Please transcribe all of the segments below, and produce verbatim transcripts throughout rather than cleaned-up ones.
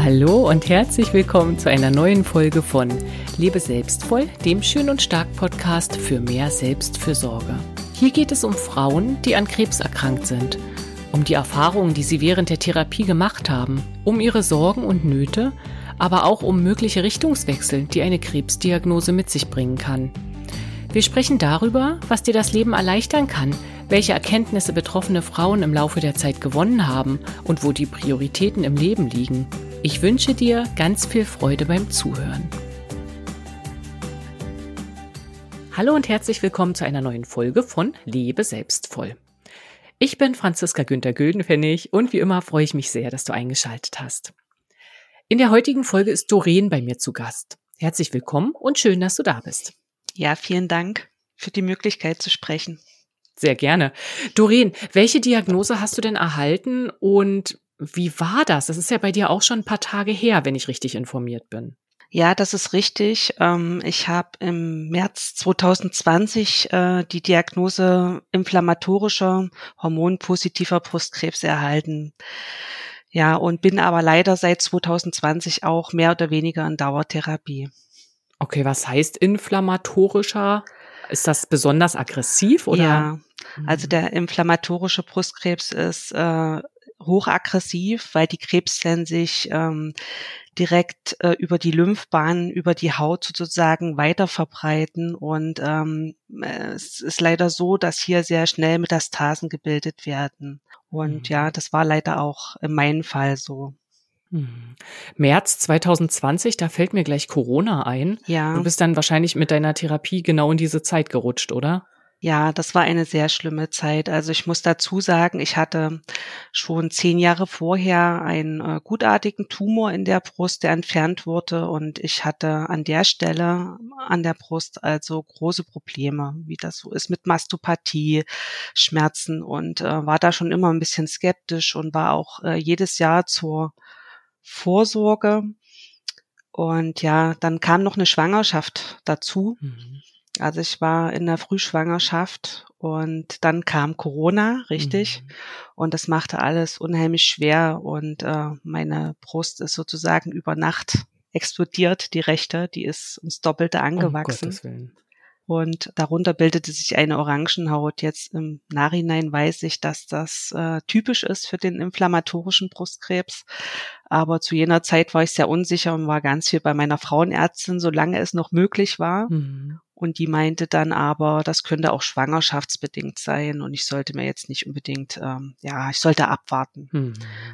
Hallo und herzlich willkommen zu einer neuen Folge von Lebe selbstvoll, dem Schön und Stark Podcast für mehr Selbstfürsorge. Hier geht es um Frauen, die an Krebs erkrankt sind, um die Erfahrungen, die sie während der Therapie gemacht haben, um ihre Sorgen und Nöte, aber auch um mögliche Richtungswechsel, die eine Krebsdiagnose mit sich bringen kann. Wir sprechen darüber, was dir das Leben erleichtern kann, welche Erkenntnisse betroffene Frauen im Laufe der Zeit gewonnen haben und wo die Prioritäten im Leben liegen. Ich wünsche dir ganz viel Freude beim Zuhören. Hallo und herzlich willkommen zu einer neuen Folge von Lebe selbstvoll. Ich bin Franziska Günther-Güldenpfennig und wie immer freue ich mich sehr, dass du eingeschaltet hast. In der heutigen Folge ist Doreen bei mir zu Gast. Herzlich willkommen und schön, dass du da bist. Ja, vielen Dank für die Möglichkeit zu sprechen. Sehr gerne. Doreen, welche Diagnose hast du denn erhalten und wie war das? Das ist ja bei dir auch schon ein paar Tage her, wenn ich richtig informiert bin. Ja, das ist richtig. Ich habe im März zwanzig zwanzig die Diagnose inflammatorischer, hormonpositiver Brustkrebs erhalten. Ja, und bin aber leider seit zwanzig zwanzig auch mehr oder weniger in Dauertherapie. Okay, was heißt inflammatorischer? Ist das besonders aggressiv oder? Ja, also der inflammatorische Brustkrebs ist äh, hochaggressiv, weil die Krebszellen sich ähm, direkt äh, über die Lymphbahnen, über die Haut sozusagen weiter verbreiten und ähm, es ist leider so, dass hier sehr schnell Metastasen gebildet werden. Und mhm. ja, das war leider auch in meinem Fall so. März zwanzig zwanzig, da fällt mir gleich Corona ein. Ja. Du bist dann wahrscheinlich mit deiner Therapie genau in diese Zeit gerutscht, oder? Ja, das war eine sehr schlimme Zeit. Also ich muss dazu sagen, ich hatte schon zehn Jahre vorher einen äh, gutartigen Tumor in der Brust, der entfernt wurde. Und ich hatte an der Stelle an der Brust also große Probleme, wie das so ist mit Mastopathie, Schmerzen und äh, war da schon immer ein bisschen skeptisch und war auch äh, jedes Jahr zur Vorsorge. Und ja, dann kam noch eine Schwangerschaft dazu. Mhm. Also ich war in der Frühschwangerschaft und dann kam Corona, richtig. Mhm. Und das machte alles unheimlich schwer und äh, meine Brust ist sozusagen über Nacht explodiert, die rechte, die ist ums Doppelte angewachsen. Um Gottes Willen. Und darunter bildete sich eine Orangenhaut. Jetzt im Nachhinein weiß ich, dass das äh, typisch ist für den inflammatorischen Brustkrebs. Aber zu jener Zeit war ich sehr unsicher und war ganz viel bei meiner Frauenärztin, solange es noch möglich war. Mhm. Und die meinte dann aber, das könnte auch schwangerschaftsbedingt sein und ich sollte mir jetzt nicht unbedingt, ähm, ja, ich sollte abwarten. Mhm.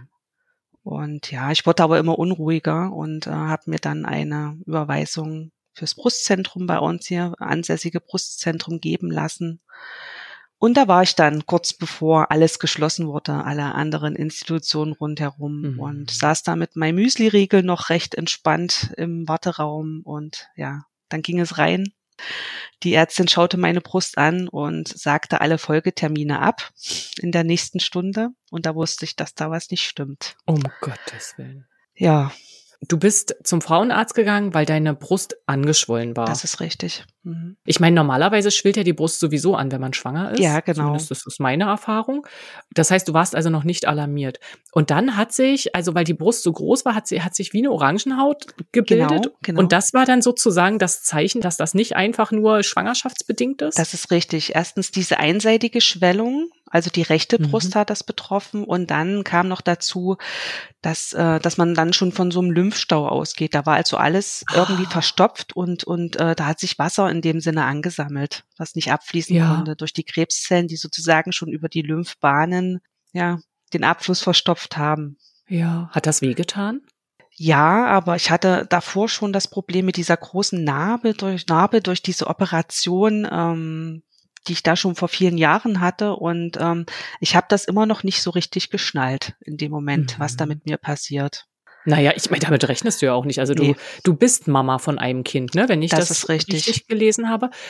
Und ja, ich wurde aber immer unruhiger und äh, habe mir dann eine Überweisung fürs Brustzentrum bei uns hier, ansässige Brustzentrum geben lassen. Und da war ich dann kurz bevor alles geschlossen wurde, alle anderen Institutionen rundherum mhm. und saß da mit meinem Müsli-Riegel noch recht entspannt im Warteraum und ja, dann ging es rein. Die Ärztin schaute meine Brust an und sagte alle Folgetermine ab in der nächsten Stunde und da wusste ich, dass da was nicht stimmt. Um Gottes Willen. Ja. Du bist zum Frauenarzt gegangen, weil deine Brust angeschwollen war. Das ist richtig. Mhm. Ich meine, normalerweise schwillt ja die Brust sowieso an, wenn man schwanger ist. Ja, genau. Zumindest das ist meine Erfahrung. Das heißt, du warst also noch nicht alarmiert. Und dann hat sich, also weil die Brust so groß war, hat sie hat sich wie eine Orangenhaut gebildet. Genau, genau. Und das war dann sozusagen das Zeichen, dass das nicht einfach nur schwangerschaftsbedingt ist? Das ist richtig. Erstens diese einseitige Schwellung, also die rechte Brust mhm. hat das betroffen. Und dann kam noch dazu, dass äh, dass man dann schon von so einem Lymphstau ausgeht. Da war also alles ah. irgendwie verstopft und und äh, da hat sich Wasser in dem Sinne angesammelt, was nicht abfließen ja. konnte durch die Krebszellen, die sozusagen schon über die Lymphbahnen ja den Abfluss verstopft haben. Ja, hat das wehgetan? Ja, aber ich hatte davor schon das Problem mit dieser großen Narbe durch Narbe durch diese Operation, ähm, die ich da schon vor vielen Jahren hatte und ähm, ich habe das immer noch nicht so richtig geschnallt in dem Moment, mhm. was da mit mir passiert. Naja, ich meine, damit rechnest du ja auch nicht. Also du, nee. du bist Mama von einem Kind, ne? Wenn ich das, das ist richtig. richtig gelesen habe.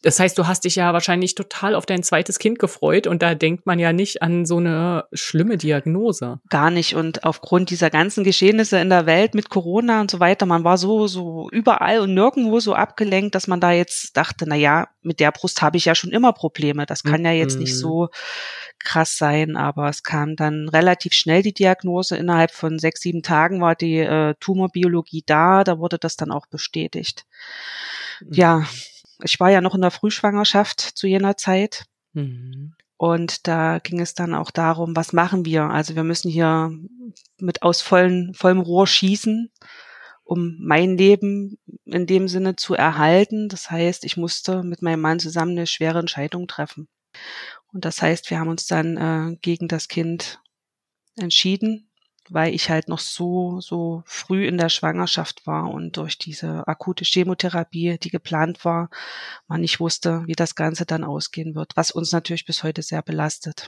Das heißt, du hast dich ja wahrscheinlich total auf dein zweites Kind gefreut und da denkt man ja nicht an so eine schlimme Diagnose. Gar nicht. Und aufgrund dieser ganzen Geschehnisse in der Welt mit Corona und so weiter, man war so, so überall und nirgendwo so abgelenkt, dass man da jetzt dachte, na ja, mit der Brust habe ich ja schon immer Probleme. Das kann ja jetzt nicht so krass sein, aber es kam dann relativ schnell die Diagnose. Innerhalb von sechs, sieben Tagen war die äh, Tumorbiologie da, da wurde das dann auch bestätigt. Mhm. Ja, ich war ja noch in der Frühschwangerschaft zu jener Zeit. Mhm. Und da ging es dann auch darum, was machen wir? Also wir müssen hier mit aus vollen, vollem Rohr schießen, um mein Leben in dem Sinne zu erhalten. Das heißt, ich musste mit meinem Mann zusammen eine schwere Entscheidung treffen. Und das heißt, wir haben uns dann äh, gegen das Kind entschieden, weil ich halt noch so, so früh in der Schwangerschaft war und durch diese akute Chemotherapie, die geplant war, man nicht wusste, wie das Ganze dann ausgehen wird, was uns natürlich bis heute sehr belastet.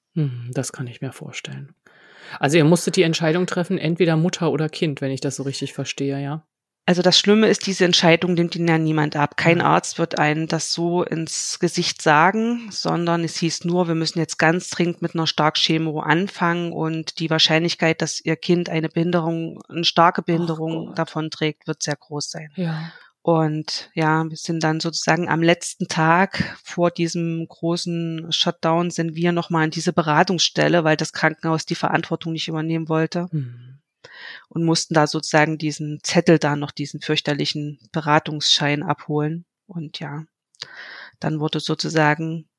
Das kann ich mir vorstellen. Also ihr musstet die Entscheidung treffen, entweder Mutter oder Kind, wenn ich das so richtig verstehe, ja? Also das Schlimme ist, diese Entscheidung nimmt Ihnen ja niemand ab. Kein Arzt wird einem das so ins Gesicht sagen, sondern es hieß nur, wir müssen jetzt ganz dringend mit einer Starkchemo anfangen und die Wahrscheinlichkeit, dass Ihr Kind eine Behinderung, eine starke Behinderung davon trägt, wird sehr groß sein. Ja. Und ja, wir sind dann sozusagen am letzten Tag vor diesem großen Shutdown sind wir nochmal an diese Beratungsstelle, weil das Krankenhaus die Verantwortung nicht übernehmen wollte. Hm. Und mussten da sozusagen diesen Zettel da noch, diesen fürchterlichen Beratungsschein abholen. Und ja, dann wurde sozusagen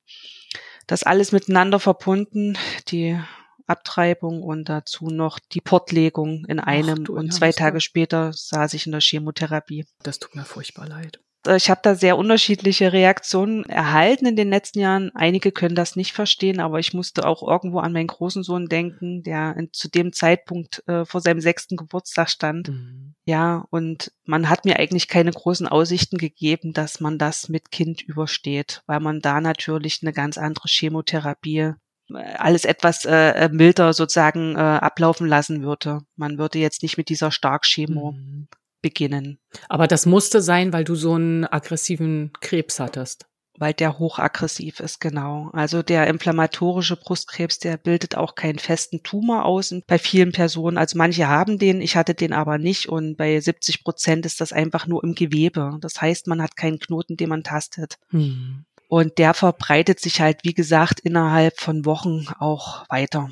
das alles miteinander verbunden, die Abtreibung und dazu noch die Portlegung in einem. Ach, und zwei Tage später saß ich in der Chemotherapie. Das tut mir furchtbar leid. Ich habe da sehr unterschiedliche Reaktionen erhalten in den letzten Jahren. Einige können das nicht verstehen, aber ich musste auch irgendwo an meinen großen Sohn denken, der in, zu dem Zeitpunkt äh, vor seinem sechsten Geburtstag stand. Mhm. Ja, und man hat mir eigentlich keine großen Aussichten gegeben, dass man das mit Kind übersteht, weil man da natürlich eine ganz andere Chemotherapie, alles etwas äh, milder sozusagen äh, ablaufen lassen würde. Man würde jetzt nicht mit dieser Starkchemo mhm. beginnen. Aber das musste sein, weil du so einen aggressiven Krebs hattest. Weil der hochaggressiv ist, genau. Also der inflammatorische Brustkrebs, der bildet auch keinen festen Tumor aus bei vielen Personen. Also manche haben den, ich hatte den aber nicht und bei siebzig Prozent ist das einfach nur im Gewebe. Das heißt, man hat keinen Knoten, den man tastet. Hm. Und der verbreitet sich halt, wie gesagt, innerhalb von Wochen auch weiter.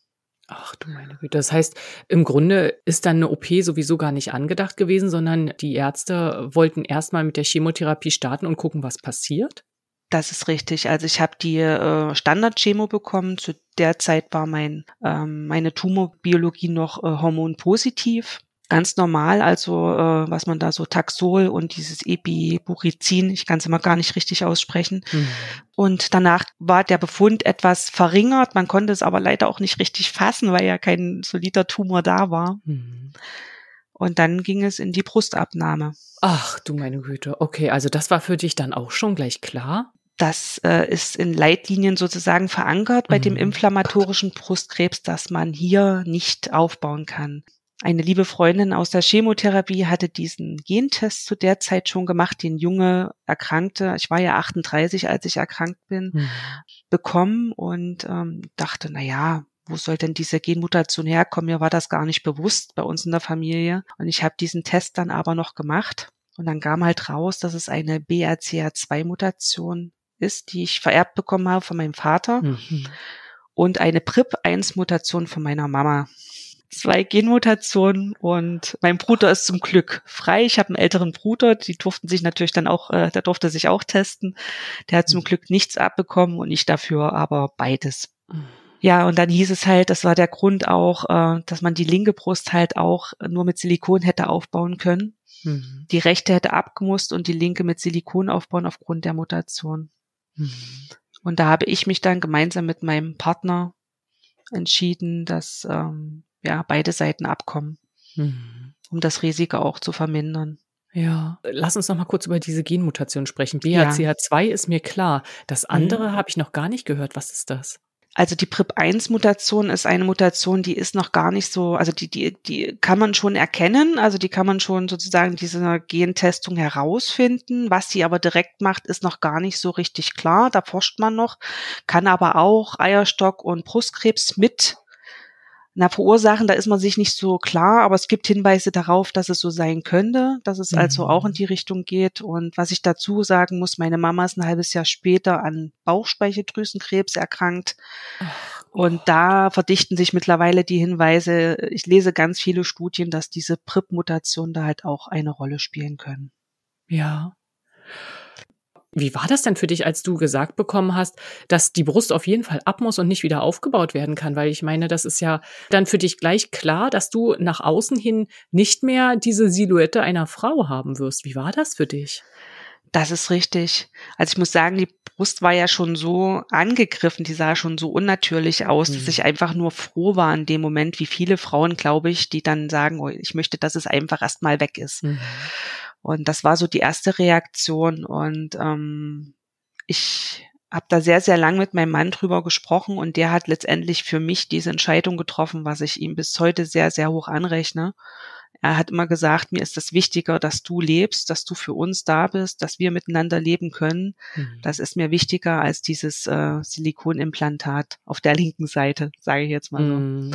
Ach du meine Güte. Das heißt, im Grunde ist dann eine O P sowieso gar nicht angedacht gewesen, sondern die Ärzte wollten erstmal mit der Chemotherapie starten und gucken, was passiert? Das ist richtig. Also ich habe die äh, Standard-Chemo bekommen. Zu der Zeit war mein ähm, meine Tumorbiologie noch äh, hormonpositiv. Ganz normal, also äh, was man da so Taxol und dieses Epiburizin, ich kann es immer gar nicht richtig aussprechen. Mhm. Und danach war der Befund etwas verringert. Man konnte es aber leider auch nicht richtig fassen, weil ja kein solider Tumor da war. Mhm. Und dann ging es in die Brustabnahme. Ach du meine Güte. Okay, also das war für dich dann auch schon gleich klar? Das äh, ist in Leitlinien sozusagen verankert bei mhm. dem inflammatorischen Brustkrebs, dass man hier nicht aufbauen kann. Eine liebe Freundin aus der Chemotherapie hatte diesen Gentest zu der Zeit schon gemacht, den junge Erkrankte, ich war ja achtunddreißig, als ich erkrankt bin, mhm. bekommen und ähm, dachte, na ja, wo soll denn diese Genmutation herkommen? Mir war das gar nicht bewusst bei uns in der Familie. Und ich habe diesen Test dann aber noch gemacht. Und dann kam halt raus, dass es eine B R C A zwei Mutation ist, die ich vererbt bekommen habe von meinem Vater. Mhm. Und eine P R I P eins Mutation von meiner Mama. Zwei Genmutationen und mein Bruder ist zum Glück frei. Ich habe einen älteren Bruder, die durften sich natürlich dann auch, äh, der durfte sich auch testen. Der hat zum Glück nichts abbekommen und ich dafür aber beides. Ja, und dann hieß es halt, das war der Grund auch, äh, dass man die linke Brust halt auch nur mit Silikon hätte aufbauen können. Mhm. Die rechte hätte abgemusst und die linke mit Silikon aufbauen aufgrund der Mutation. Mhm. Und da habe ich mich dann gemeinsam mit meinem Partner entschieden, dass ähm, ja beide Seiten abkommen, mhm. um das Risiko auch zu vermindern. Ja, lass uns noch mal kurz über diese Genmutation sprechen. B R C A zwei ja. ist mir klar. Das andere mhm. habe ich noch gar nicht gehört. Was ist das? Also die P R I P eins Mutation ist eine Mutation, die ist noch gar nicht so, also die, die, die kann man schon erkennen, also die kann man schon sozusagen diese Gentestung herausfinden. Was sie aber direkt macht, ist noch gar nicht so richtig klar. Da forscht man noch, kann aber auch Eierstock- und Brustkrebs mit na, verursachen, da ist man sich nicht so klar, aber es gibt Hinweise darauf, dass es so sein könnte, dass es mhm. also auch in die Richtung geht. Und was ich dazu sagen muss, meine Mama ist ein halbes Jahr später an Bauchspeicheldrüsenkrebs erkrankt. Ach, und da verdichten sich mittlerweile die Hinweise. Ich lese ganz viele Studien, dass diese P R I P-Mutationen da halt auch eine Rolle spielen können. Ja. Wie war das denn für dich, als du gesagt bekommen hast, dass die Brust auf jeden Fall ab muss und nicht wieder aufgebaut werden kann? Weil ich meine, das ist ja dann für dich gleich klar, dass du nach außen hin nicht mehr diese Silhouette einer Frau haben wirst. Wie war das für dich? Das ist richtig. Also ich muss sagen, die Brust war ja schon so angegriffen, die sah schon so unnatürlich aus, mhm. dass ich einfach nur froh war in dem Moment, wie viele Frauen, glaube ich, die dann sagen, oh, ich möchte, dass es einfach erstmal weg ist. Mhm. Und das war so die erste Reaktion. Und ähm, ich habe da sehr, sehr lang mit meinem Mann drüber gesprochen und der hat letztendlich für mich diese Entscheidung getroffen, was ich ihm bis heute sehr, sehr hoch anrechne. Er hat immer gesagt, mir ist das wichtiger, dass du lebst, dass du für uns da bist, dass wir miteinander leben können. Mhm. Das ist mir wichtiger als dieses äh, Silikonimplantat auf der linken Seite, sage ich jetzt mal so. Mhm.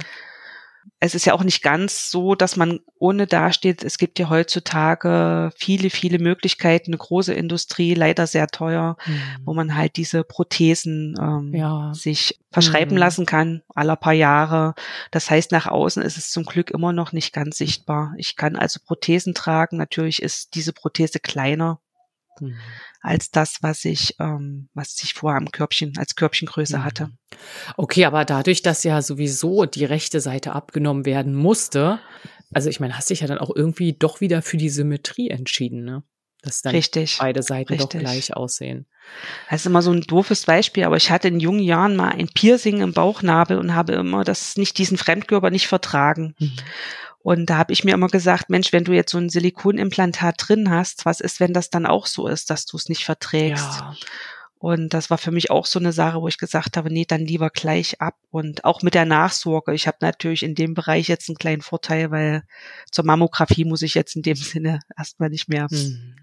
Es ist ja auch nicht ganz so, dass man ohne dasteht. Es gibt ja heutzutage viele, viele Möglichkeiten, eine große Industrie, leider sehr teuer, mhm. wo man halt diese Prothesen ähm, ja. sich verschreiben mhm. lassen kann, alle paar Jahre. Das heißt, nach außen ist es zum Glück immer noch nicht ganz sichtbar. Ich kann also Prothesen tragen. Natürlich ist diese Prothese kleiner mhm. als das, was ich, ähm, was ich vorher am Körbchen, als Körbchengröße mhm. hatte. Okay, aber dadurch, dass ja sowieso die rechte Seite abgenommen werden musste, also ich meine, hast dich ja dann auch irgendwie doch wieder für die Symmetrie entschieden, ne? Dass dann Richtig, beide Seiten richtig. doch gleich aussehen. Das ist immer so ein doofes Beispiel, aber ich hatte in jungen Jahren mal ein Piercing im Bauchnabel und habe immer das nicht, diesen Fremdkörper nicht vertragen. Mhm. Und da habe ich mir immer gesagt, Mensch, wenn du jetzt so ein Silikonimplantat drin hast, was ist, wenn das dann auch so ist, dass du es nicht verträgst? Ja. Und das war für mich auch so eine Sache, wo ich gesagt habe, nee, dann lieber gleich ab. Und auch mit der Nachsorge. Ich habe natürlich in dem Bereich jetzt einen kleinen Vorteil, weil zur Mammographie muss ich jetzt in dem Sinne erstmal nicht mehr. Hm.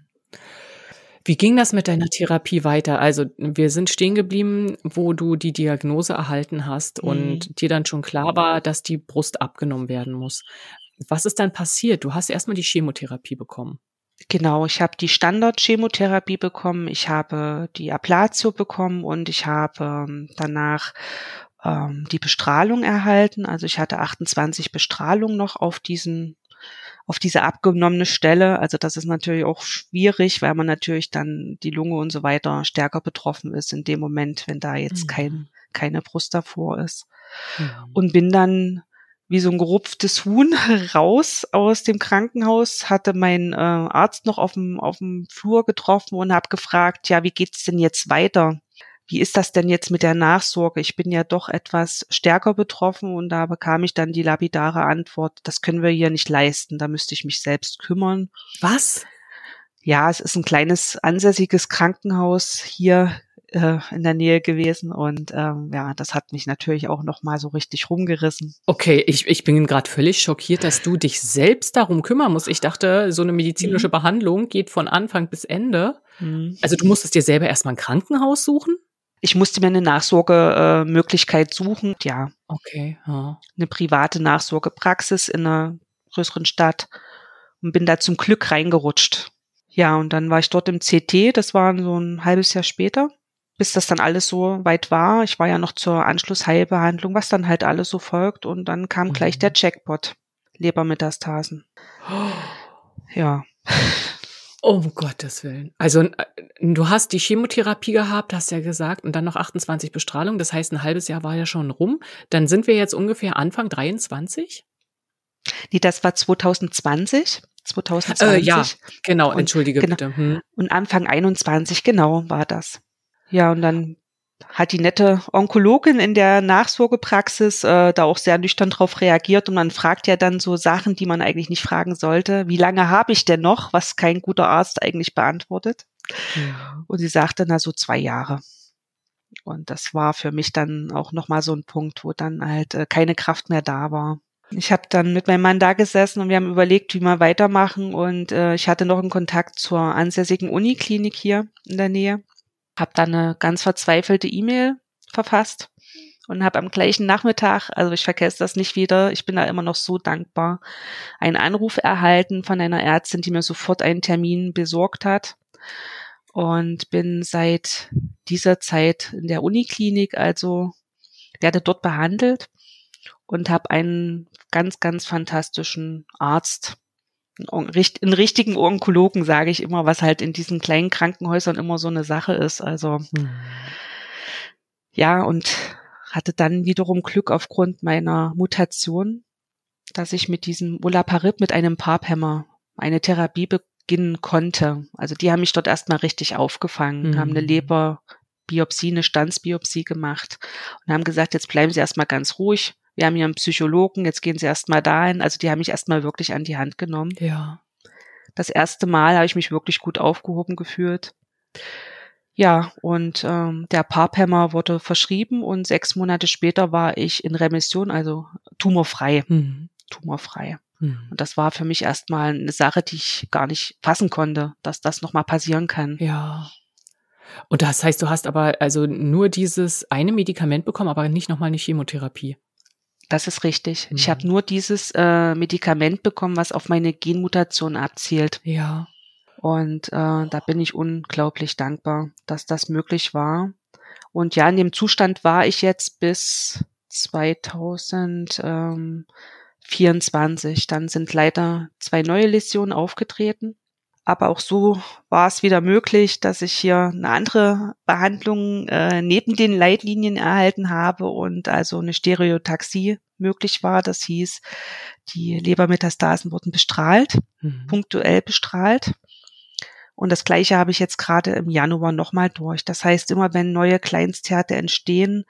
Wie ging das mit deiner Therapie weiter? Also wir sind stehen geblieben, wo du die Diagnose erhalten hast und hm. dir dann schon klar war, dass die Brust abgenommen werden muss. Was ist dann passiert? Du hast erstmal die Chemotherapie bekommen. Genau, ich habe die Standard-Chemotherapie bekommen, ich habe die Ablatio bekommen und ich habe ähm, danach ähm, die Bestrahlung erhalten. Also ich hatte achtundzwanzig Bestrahlungen noch auf diesen, auf diese abgenommene Stelle. Also das ist natürlich auch schwierig, weil man natürlich dann die Lunge und so weiter stärker betroffen ist in dem Moment, wenn da jetzt mhm. kein, keine Brust davor ist. Mhm. Und bin dann wie so ein gerupftes Huhn raus aus dem Krankenhaus, hatte meinen äh, Arzt noch auf dem auf dem Flur getroffen und habe gefragt, ja, wie geht's denn jetzt weiter? Wie ist das denn jetzt mit der Nachsorge? Ich bin ja doch etwas stärker betroffen und da bekam ich dann die lapidare Antwort, das können wir hier nicht leisten, da müsste ich mich selbst kümmern. Was? Ja, es ist ein kleines ansässiges Krankenhaus hier in der Nähe gewesen und ähm, ja, das hat mich natürlich auch noch mal so richtig rumgerissen. Okay, ich ich bin gerade völlig schockiert, dass du dich selbst darum kümmern musst. Ich dachte, so eine medizinische mhm. Behandlung geht von Anfang bis Ende. Mhm. Also du musstest dir selber erstmal ein Krankenhaus suchen? Ich musste mir eine Nachsorgemöglichkeit suchen, ja. Okay. Ja. Eine private Nachsorgepraxis in einer größeren Stadt und bin da zum Glück reingerutscht. Ja, und dann war ich dort im C T, das war so ein halbes Jahr später. Bis das dann alles so weit war. Ich war ja noch zur Anschlussheilbehandlung, was dann halt alles so folgt. Und dann kam mhm. gleich der Jackpot. Lebermetastasen. Oh. Ja. Um Gottes Willen. Also du hast die Chemotherapie gehabt, hast ja gesagt, und dann noch achtundzwanzig Bestrahlung. Das heißt, ein halbes Jahr war ja schon rum. Dann sind wir jetzt ungefähr Anfang dreiundzwanzig? Nee, das war zwanzig zwanzig. zwanzig zwanzig. Äh, ja, genau. Und, entschuldige genau, bitte. Hm. Und Anfang einundzwanzig, genau, war das. Ja, und dann hat die nette Onkologin in der Nachsorgepraxis äh, da auch sehr nüchtern drauf reagiert und man fragt ja dann so Sachen, die man eigentlich nicht fragen sollte. Wie lange habe ich denn noch, was kein guter Arzt eigentlich beantwortet? Ja. Und sie sagte, na so zwei Jahre. Und das war für mich dann auch nochmal so ein Punkt, wo dann halt äh, keine Kraft mehr da war. Ich habe dann mit meinem Mann da gesessen und wir haben überlegt, wie wir weitermachen. Und äh, ich hatte noch einen Kontakt zur ansässigen Uniklinik hier in der Nähe. Habe dann eine ganz verzweifelte E-Mail verfasst und habe am gleichen Nachmittag, also ich vergesse das nicht wieder, ich bin da immer noch so dankbar, einen Anruf erhalten von einer Ärztin, die mir sofort einen Termin besorgt hat. Und bin seit dieser Zeit in der Uniklinik, also werde dort behandelt und habe einen ganz, ganz fantastischen Arzt, einen richtigen Onkologen, sage ich immer, was halt in diesen kleinen Krankenhäusern immer so eine Sache ist. Also mhm. ja, und hatte dann wiederum Glück aufgrund meiner Mutation, dass ich mit diesem Olaparib, mit einem PARP-Hämmer, eine Therapie beginnen konnte. Also die haben mich dort erstmal richtig aufgefangen, mhm. haben eine Leberbiopsie, eine Standsbiopsie gemacht und haben gesagt, jetzt bleiben Sie erstmal ganz ruhig. Wir haben hier einen Psychologen, jetzt gehen Sie erstmal dahin. Also die haben mich erstmal wirklich an die Hand genommen. Ja. Das erste Mal habe ich mich wirklich gut aufgehoben gefühlt. Ja, und ähm, der PARP-Hämmer wurde verschrieben und sechs Monate später war ich in Remission, also tumorfrei. Mhm. Tumorfrei. Mhm. Und das war für mich erstmal eine Sache, die ich gar nicht fassen konnte, dass das nochmal passieren kann. Ja. Und das heißt, du hast aber also nur dieses eine Medikament bekommen, aber nicht nochmal eine Chemotherapie? Das ist richtig. Mhm. Ich habe nur dieses äh, Medikament bekommen, was auf meine Genmutation abzielt. Ja. Und äh, da bin ich unglaublich dankbar, dass das möglich war. Und ja, in dem Zustand war ich jetzt bis zweitausendvierundzwanzig. Dann sind leider zwei neue Läsionen aufgetreten. Aber auch so war es wieder möglich, dass ich hier eine andere Behandlung äh, neben den Leitlinien erhalten habe und also eine Stereotaxie möglich war. Das hieß, die Lebermetastasen wurden bestrahlt, mhm. punktuell bestrahlt. Und das Gleiche habe ich jetzt gerade im Januar nochmal durch. Das heißt, immer wenn neue Kleinsthärte entstehen,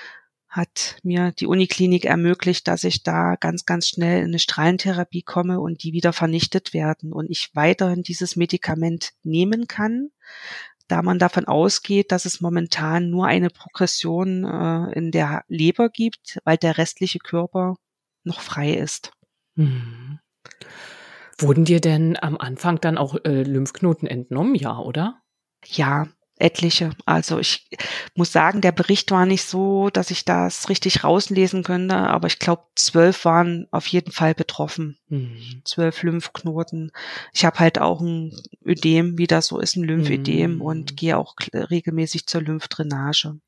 hat mir die Uniklinik ermöglicht, dass ich da ganz, ganz schnell in eine Strahlentherapie komme und die wieder vernichtet werden und ich weiterhin dieses Medikament nehmen kann, da man davon ausgeht, dass es momentan nur eine Progression äh, in der Leber gibt, weil der restliche Körper noch frei ist. Mhm. Wurden dir denn am Anfang dann auch äh, Lymphknoten entnommen, ja, oder? Ja, etliche. Also ich muss sagen, der Bericht war nicht so, dass ich das richtig rauslesen könnte, aber ich glaube, zwölf waren auf jeden Fall betroffen. Mhm. Zwölf Lymphknoten. Ich habe halt auch ein Ödem, wie das so ist, ein Lymphödem mhm. und gehe auch regelmäßig zur Lymphdrainage.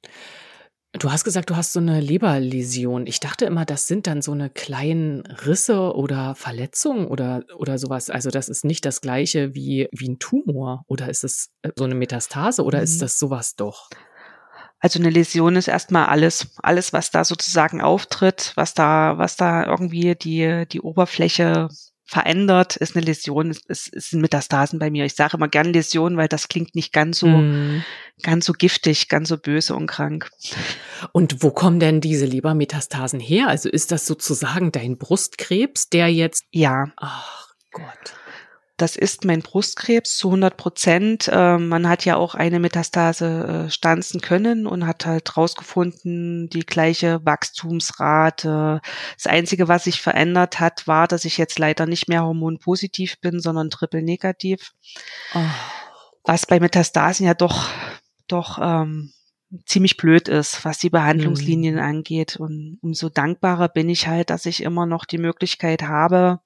Du hast gesagt, du hast so eine Leberläsion. Ich dachte immer, das sind dann so eine kleinen Risse oder Verletzungen oder oder sowas. Also das ist nicht das Gleiche wie wie ein Tumor. Oder ist es so eine Metastase oder mhm. ist das sowas doch? Also eine Läsion ist erstmal alles, alles, was da sozusagen auftritt, was da, was da irgendwie die die Oberfläche verändert, ist eine Läsion, es, es, es sind Metastasen bei mir. Ich sage immer gern Läsion, weil das klingt nicht ganz so, mm. ganz so giftig, ganz so böse und krank. Und wo kommen denn diese Lebermetastasen her? Also ist das sozusagen dein Brustkrebs, der jetzt... Ja. Ach Gott. Das ist mein Brustkrebs zu hundert Prozent. Ähm, man hat ja auch eine Metastase äh, stanzen können und hat halt rausgefunden, die gleiche Wachstumsrate. Das Einzige, was sich verändert hat, war, dass ich jetzt leider nicht mehr hormonpositiv bin, sondern triple negativ. Oh. Was bei Metastasen ja doch, doch ähm, ziemlich blöd ist, was die Behandlungslinien mhm. angeht. Und umso dankbarer bin ich halt, dass ich immer noch die Möglichkeit habe,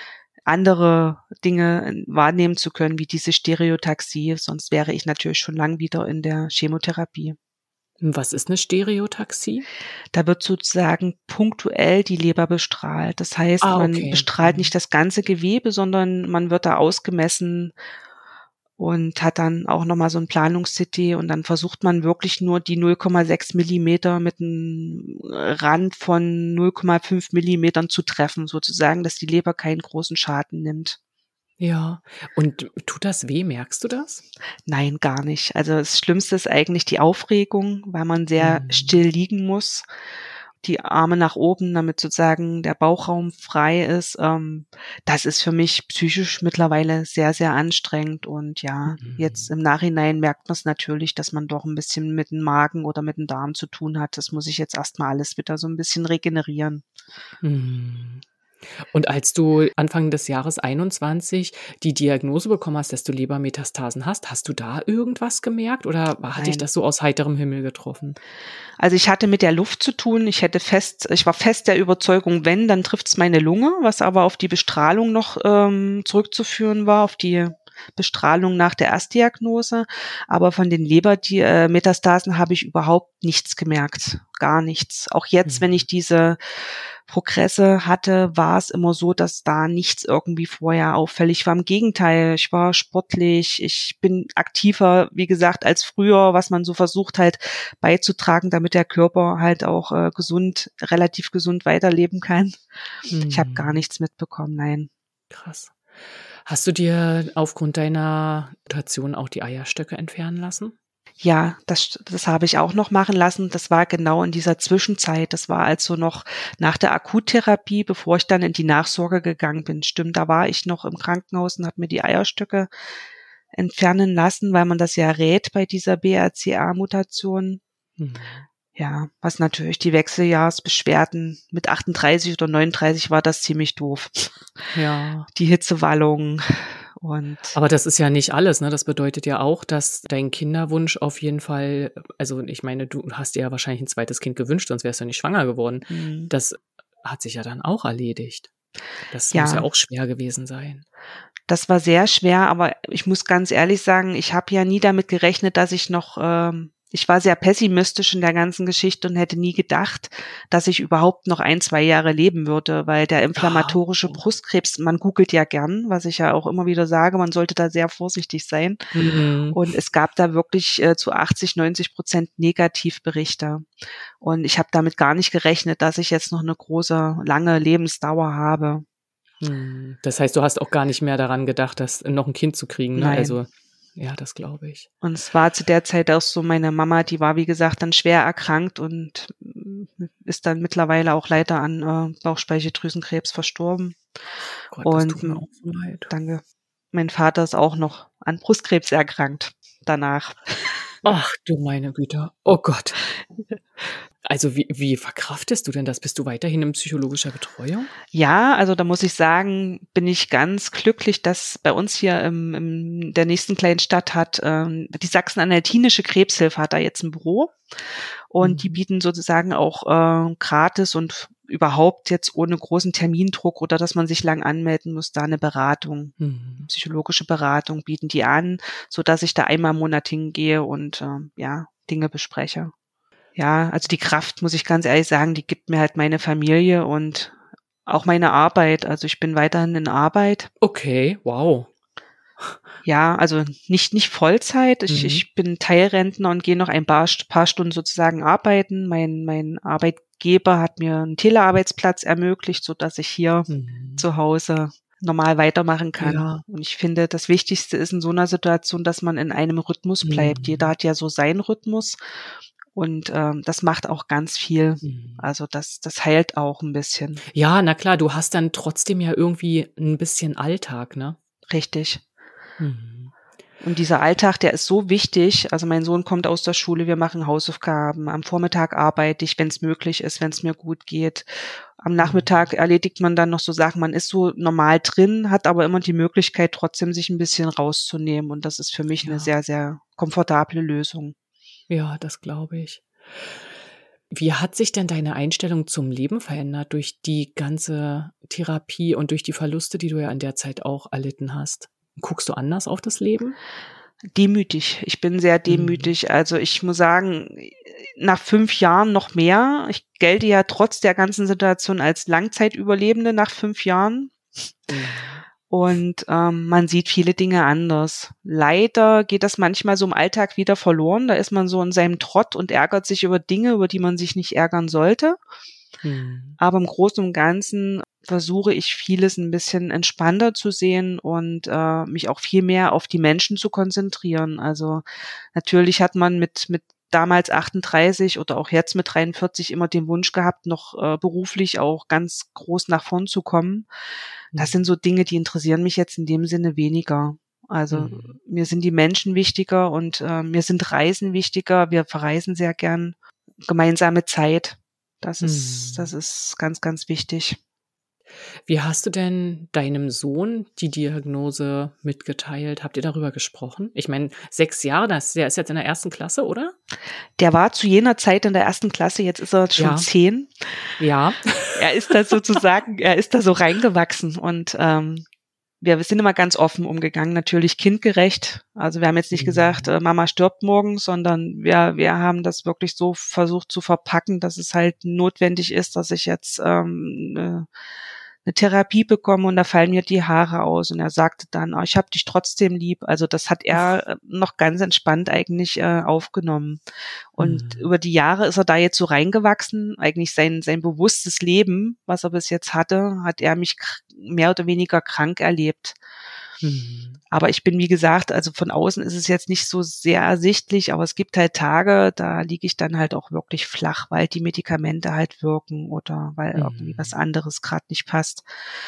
andere Dinge wahrnehmen zu können, wie diese Stereotaxie. Sonst wäre ich natürlich schon lang wieder in der Chemotherapie. Was ist eine Stereotaxie? Da wird sozusagen punktuell die Leber bestrahlt. Das heißt, ah, okay. man bestrahlt nicht das ganze Gewebe, sondern man wird da ausgemessen und hat dann auch nochmal so ein Planungs-C T und dann versucht man wirklich nur die null Komma sechs Millimeter mit einem Rand von null Komma fünf Millimetern zu treffen, sozusagen, dass die Leber keinen großen Schaden nimmt. Ja, und tut das weh? Merkst du das? Nein, gar nicht. Also das Schlimmste ist eigentlich die Aufregung, weil man sehr mhm. still liegen muss. die Arme nach oben, damit sozusagen der Bauchraum frei ist. Ähm, das ist für mich psychisch mittlerweile sehr, sehr anstrengend. Und ja, Mhm. jetzt im Nachhinein merkt man es natürlich, dass man doch ein bisschen mit dem Magen oder mit dem Darm zu tun hat. Das muss ich jetzt erstmal alles wieder so ein bisschen regenerieren. Mhm. Und als du Anfang des Jahres einundzwanzig die Diagnose bekommen hast, dass du Lebermetastasen hast, hast du da irgendwas gemerkt oder hat dich Nein. das so aus heiterem Himmel getroffen? Also ich hatte mit der Luft zu tun. Ich hätte fest, ich war fest der Überzeugung, wenn, dann trifft es meine Lunge, was aber auf die Bestrahlung noch ähm, zurückzuführen war, auf die Bestrahlung nach der Erstdiagnose. Aber von den Lebermetastasen habe ich überhaupt nichts gemerkt. Gar nichts. Auch jetzt, Mhm. wenn ich diese Progresse hatte, war es immer so, dass da nichts irgendwie vorher auffällig war. Im Gegenteil, ich war sportlich, ich bin aktiver, wie gesagt, als früher, was man so versucht halt beizutragen, damit der Körper halt auch äh, gesund, relativ gesund weiterleben kann. Mhm. Ich habe gar nichts mitbekommen, nein. Krass. Hast du dir aufgrund deiner Situation auch die Eierstöcke entfernen lassen? Ja, das, das habe ich auch noch machen lassen. Das war genau in dieser Zwischenzeit. Das war also noch nach der Akuttherapie, bevor ich dann in die Nachsorge gegangen bin. Stimmt, da war ich noch im Krankenhaus und habe mir die Eierstöcke entfernen lassen, weil man das ja rät bei dieser B R C A-Mutation. Mhm. Ja, was natürlich die Wechseljahrsbeschwerden mit achtunddreißig oder neununddreißig war das ziemlich doof. Ja. Die Hitzewallung und Aber das ist ja nicht alles, ne? Das bedeutet ja auch, dass dein Kinderwunsch auf jeden Fall, also ich meine, du hast dir ja wahrscheinlich ein zweites Kind gewünscht, sonst wärst du nicht schwanger geworden. mh, Das hat sich ja dann auch erledigt. Das muss ja ja, auch schwer gewesen sein. das war sehr schwer, aber ich muss ganz ehrlich sagen, ich habe ja nie damit gerechnet, dass ich noch, ähm, ich war sehr pessimistisch in der ganzen Geschichte und hätte nie gedacht, dass ich überhaupt noch ein, zwei Jahre leben würde, weil der inflammatorische Ah. Brustkrebs, man googelt ja gern, was ich ja auch immer wieder sage, man sollte da sehr vorsichtig sein. Mhm. Und es gab da wirklich äh, zu achtzig, neunzig Prozent Negativberichte. Und ich habe damit gar nicht gerechnet, dass ich jetzt noch eine große, lange Lebensdauer habe. Hm. Das heißt, du hast auch gar nicht mehr daran gedacht, das noch ein Kind zu kriegen, ne? Nein. Also, ja, das glaube ich. Und es war zu der Zeit auch so, meine Mama, die war, wie gesagt, dann schwer erkrankt und mm, ist dann mittlerweile auch leider an äh, Bauchspeicheldrüsenkrebs verstorben. Gott, das Und tut mir mm, auch so leid. danke. Mein Vater ist auch noch an Brustkrebs erkrankt danach. Ach du meine Güte. Oh Gott. Also, wie wie verkraftest du denn das? Bist du weiterhin in psychologischer Betreuung? Ja, also da muss ich sagen, bin ich ganz glücklich, dass bei uns hier im, im der nächsten kleinen Stadt hat ähm, die Sachsen-Anhaltinische Krebshilfe hat da jetzt ein Büro und die Mhm. bieten sozusagen auch äh, gratis und überhaupt jetzt ohne großen Termindruck oder dass man sich lang anmelden muss, da eine Beratung, Mhm. psychologische Beratung bieten die an, so dass ich da einmal im Monat hingehe und ähm, ja Dinge bespreche. Ja, also die Kraft, muss ich ganz ehrlich sagen, die gibt mir halt meine Familie und auch meine Arbeit. Also ich bin weiterhin in Arbeit. Okay, wow. Ja, also nicht nicht Vollzeit. Ich, Mhm. ich bin Teilrentner und gehe noch ein paar, paar Stunden sozusagen arbeiten. Mein mein Arbeitgeber hat mir einen Telearbeitsplatz ermöglicht, so dass ich hier Mhm. zu Hause normal weitermachen kann. Ja. Und ich finde, das Wichtigste ist in so einer Situation, dass man in einem Rhythmus bleibt. Mhm. Jeder hat ja so seinen Rhythmus. Und ähm, das macht auch ganz viel. Mhm. Also das, das heilt auch ein bisschen. Ja, na klar, du hast dann trotzdem ja irgendwie ein bisschen Alltag, ne? Richtig. Mhm. Und dieser Alltag, der ist so wichtig. Also mein Sohn kommt aus der Schule, wir machen Hausaufgaben. Am Vormittag arbeite ich, wenn es möglich ist, wenn es mir gut geht. Am Nachmittag erledigt man dann noch so Sachen. Man ist so normal drin, hat aber immer die Möglichkeit, trotzdem sich ein bisschen rauszunehmen. Und das ist für mich eine Ja. sehr, sehr komfortable Lösung. Ja, das glaube ich. Wie hat sich denn deine Einstellung zum Leben verändert durch die ganze Therapie und durch die Verluste, die du ja in der Zeit auch erlitten hast? Guckst du anders auf das Leben? Demütig. Ich bin sehr Mhm. demütig. Also ich muss sagen, nach fünf Jahren noch mehr. Ich gelte ja trotz der ganzen Situation als Langzeitüberlebende nach fünf Jahren. Mhm. Und ähm, man sieht viele Dinge anders. Leider geht das manchmal so im Alltag wieder verloren. Da ist man so in seinem Trott und ärgert sich über Dinge, über die man sich nicht ärgern sollte. Mhm. Aber im Großen und Ganzen versuche ich vieles ein bisschen entspannter zu sehen und äh, mich auch viel mehr auf die Menschen zu konzentrieren. Also natürlich hat man mit mit damals achtunddreißig oder auch jetzt mit dreiundvierzig immer den Wunsch gehabt, noch äh, beruflich auch ganz groß nach vorn zu kommen. Das sind so Dinge, die interessieren mich jetzt in dem Sinne weniger. Also mhm. mir sind die Menschen wichtiger und äh, mir sind Reisen wichtiger. Wir verreisen sehr gern. Gemeinsame Zeit. Das ist, mhm. das ist ganz, ganz wichtig. Wie hast du denn deinem Sohn die Diagnose mitgeteilt? Habt ihr darüber gesprochen? Ich meine, sechs Jahre, das, der ist jetzt in der ersten Klasse, oder? Der war zu jener Zeit in der ersten Klasse, jetzt ist er schon ja. zehn. Ja. Er ist da sozusagen, er ist da so reingewachsen und ähm, wir sind immer ganz offen umgegangen, natürlich kindgerecht. Also wir haben jetzt nicht mhm. gesagt, äh, Mama stirbt morgen, sondern wir wir haben das wirklich so versucht zu verpacken, dass es halt notwendig ist, dass ich jetzt ähm, eine, eine Therapie bekomme und da fallen mir die Haare aus. Und er sagte dann, oh, ich habe dich trotzdem lieb. Also das hat er noch ganz entspannt eigentlich äh, aufgenommen. Und mhm. über die Jahre ist er da jetzt so reingewachsen. Eigentlich sein sein bewusstes Leben, was er bis jetzt hatte, hat er mich mehr oder weniger krank erlebt. Mhm. Aber ich bin, wie gesagt, also von außen ist es jetzt nicht so sehr ersichtlich, aber es gibt halt Tage, da liege ich dann halt auch wirklich flach, weil die Medikamente halt wirken oder weil mhm. irgendwie was anderes gerade nicht passt.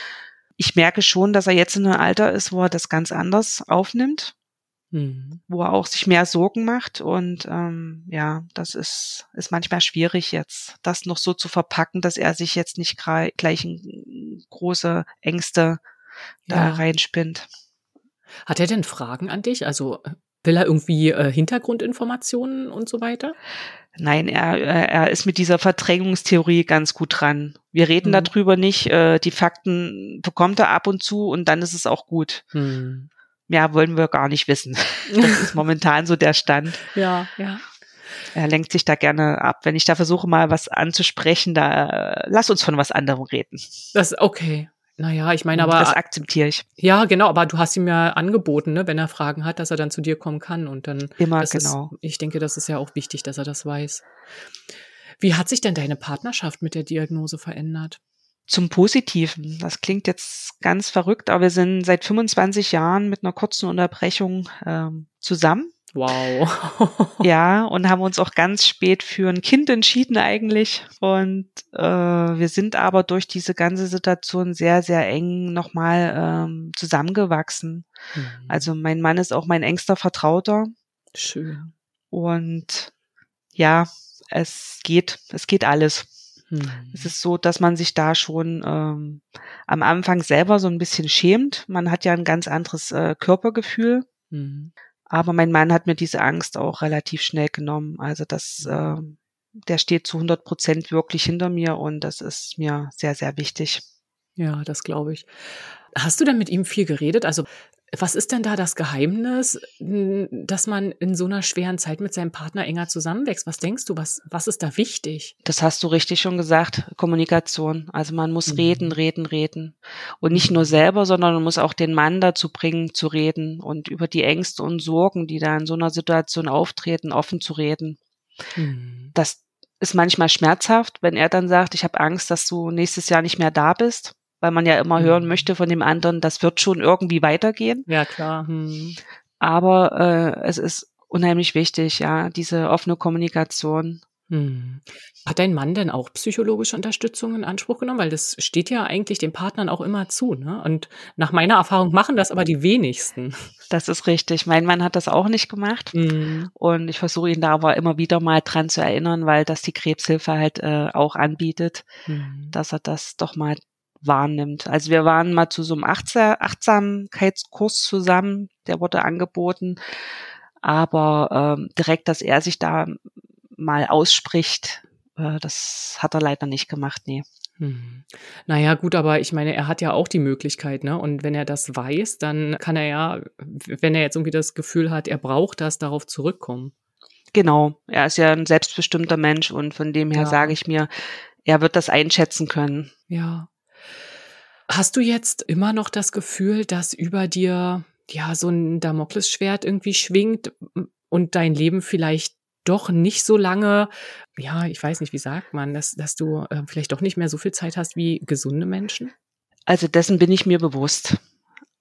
Ich merke schon, dass er jetzt in einem Alter ist, wo er das ganz anders aufnimmt, mhm. wo er auch sich mehr Sorgen macht und ähm, ja, das ist ist manchmal schwierig jetzt, das noch so zu verpacken, dass er sich jetzt nicht gra- gleich in große Ängste da ja. reinspinnt. Hat er denn Fragen an dich? Also will er irgendwie äh, Hintergrundinformationen und so weiter? Nein, er er ist mit dieser Verdrängungstheorie ganz gut dran. Wir reden hm. darüber nicht. Äh, die Fakten bekommt er ab und zu und dann ist es auch gut. Hm. Mehr wollen wir gar nicht wissen. Das ist momentan so der Stand. Ja, ja. Er lenkt sich da gerne ab. Wenn ich da versuche, mal was anzusprechen, da äh, lass uns von was anderem reden. Das ist okay. Naja, ich meine aber... Das akzeptiere ich. Ja, genau, aber du hast ihm ja angeboten, ne, wenn er Fragen hat, dass er dann zu dir kommen kann und dann... Immer, das genau. Ist, ich denke, das ist ja auch wichtig, dass er das weiß. Wie hat sich denn deine Partnerschaft mit der Diagnose verändert? Zum Positiven. Das klingt jetzt ganz verrückt, aber wir sind seit fünfundzwanzig Jahren mit einer kurzen Unterbrechung ähm, zusammen. Wow. Ja, und haben uns auch ganz spät für ein Kind entschieden eigentlich. Und äh, wir sind aber durch diese ganze Situation sehr, sehr eng nochmal ähm, zusammengewachsen. Mhm. Also mein Mann ist auch mein engster Vertrauter. Schön. Und ja, es geht, es geht alles. Mhm. Es ist so, dass man sich da schon ähm, am Anfang selber so ein bisschen schämt. Man hat ja ein ganz anderes äh, Körpergefühl. Mhm. Aber mein Mann hat mir diese Angst auch relativ schnell genommen. Also das, äh, der steht zu hundert Prozent wirklich hinter mir und das ist mir sehr, sehr wichtig. Ja, das glaube ich. Hast du denn mit ihm viel geredet? Also was ist denn da das Geheimnis, dass man in so einer schweren Zeit mit seinem Partner enger zusammenwächst? Was denkst du, was, was ist da wichtig? Das hast du richtig schon gesagt, Kommunikation. Also man muss mhm. reden, reden, reden. Und nicht nur selber, sondern man muss auch den Mann dazu bringen, zu reden und über die Ängste und Sorgen, die da in so einer Situation auftreten, offen zu reden. Mhm. Das ist manchmal schmerzhaft, wenn er dann sagt, ich habe Angst, dass du nächstes Jahr nicht mehr da bist. Weil man ja immer mhm. hören möchte von dem anderen, das wird schon irgendwie weitergehen. Ja, klar. Hm. Aber äh, es ist unheimlich wichtig, ja, diese offene Kommunikation. Hm. Hat dein Mann denn auch psychologische Unterstützung in Anspruch genommen? Weil das steht ja eigentlich den Partnern auch immer zu, ne? Und nach meiner Erfahrung machen das aber die wenigsten. Das ist richtig. Mein Mann hat das auch nicht gemacht. Mhm. Und ich versuche ihn da aber immer wieder mal dran zu erinnern, weil das die Krebshilfe halt äh, auch anbietet, mhm. dass er das doch mal wahrnimmt. Also wir waren mal zu so einem Achtsamkeitskurs zusammen, der wurde angeboten, aber ähm, direkt, dass er sich da mal ausspricht, äh, das hat er leider nicht gemacht, nee. Hm. Naja, gut, aber ich meine, er hat ja auch die Möglichkeit, ne? Und wenn er das weiß, dann kann er ja, wenn er jetzt irgendwie das Gefühl hat, er braucht das, darauf zurückkommen. Genau, er ist ja ein selbstbestimmter Mensch und von dem her ja. sage ich mir, er wird das einschätzen können. Ja. Hast du jetzt immer noch das Gefühl, dass über dir ja so ein Damoklesschwert irgendwie schwingt und dein Leben vielleicht doch nicht so lange, ja, ich weiß nicht, wie sagt man, dass, dass du äh, vielleicht doch nicht mehr so viel Zeit hast wie gesunde Menschen? Also dessen bin ich mir bewusst.